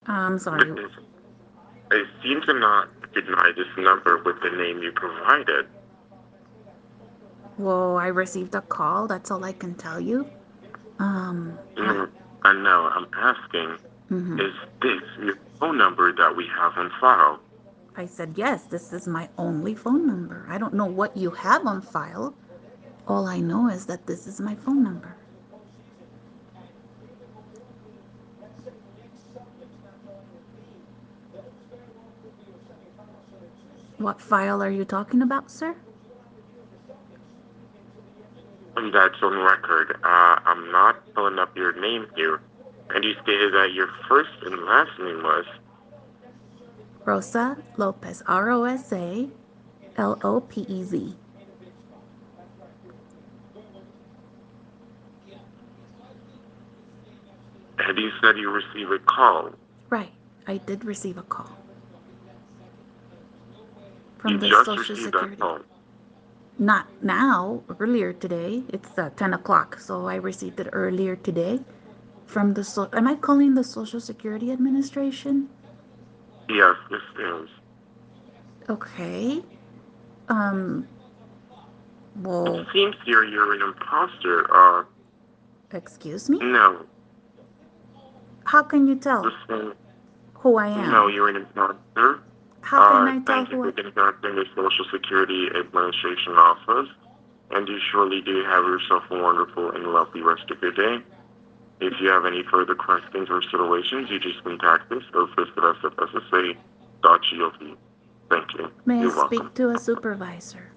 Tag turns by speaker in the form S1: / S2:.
S1: I'm sorry.
S2: Because I seem to not recognize this number with the name you provided.
S1: Well, I received a call. That's all I can tell you. Hi.
S2: Mm, I know, I'm asking,
S1: Mm-hmm.
S2: is this your phone number that we have on file?
S1: I said, yes, this is my only phone number. I don't know what you have on file. All I know is that this is my phone number. What file are you talking about, sir?
S2: And that's on record. I'm not pulling up your name here. And you stated that your first and last name was,
S1: Rosa Lopez. Rosalopez.
S2: and you said you received a call.
S1: Right. I did receive a call
S2: You
S1: from the
S2: just
S1: Social
S2: received that
S1: Security.
S2: call.
S1: Not now, earlier today. It's 10 o'clock, so I received it earlier today from the. Am I calling the Social Security Administration?
S2: Yes, this is.
S1: Okay. Um,
S2: It
S1: well,
S2: seems here you're an imposter.
S1: excuse me?
S2: No.
S1: How can you tell
S2: Listen,
S1: who I
S2: no,
S1: am?
S2: you're an imposter.
S1: How can I tell
S2: Thank you
S1: who
S2: for
S1: I.
S2: contacting the Social Security Administration office. And you surely do have yourself a wonderful and lovely rest of your day. If you have any further questions or situations, you just contact us or visit us at ssa.gov. Thank you.
S1: May I
S2: You're welcome.
S1: speak to a supervisor?